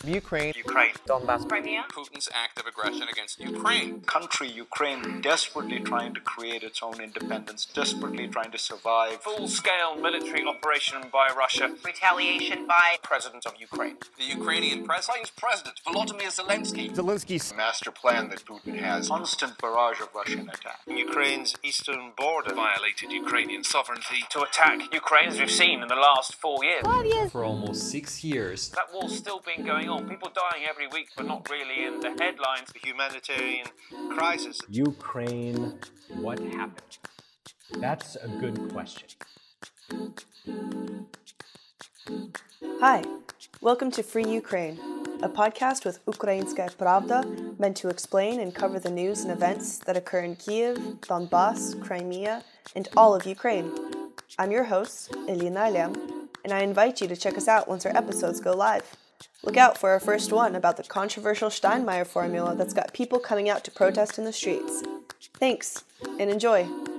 Ukraine, Donbass, Crimea, Putin's active aggression against Ukraine. Country Ukraine desperately trying to create its own independence, desperately trying to survive. Full-scale military operation by Russia. retaliation by President of Ukraine. The Ukrainian president, Volodymyr Zelensky. Zelensky's Master plan that Putin has. Constant barrage of Russian attack. Ukraine's eastern border Violated Ukrainian sovereignty. To attack Ukraine, as we've seen in the last 4 years. For almost 6 years. That war's still been going on. People dying every week, but not really in the headlines. the humanitarian crisis. Ukraine, what happened? That's a good question. Hi, welcome to Free Ukraine, a podcast with Ukrainskaya Pravda meant to explain and cover the news and events that occur in Kiev, Donbass, Crimea, and all of Ukraine. I'm your host, Elena Alem, and I invite you to check us out once our episodes go live. Look out for our first one about the controversial Steinmeier formula that's got people coming out to protest in the streets. Thanks, and enjoy.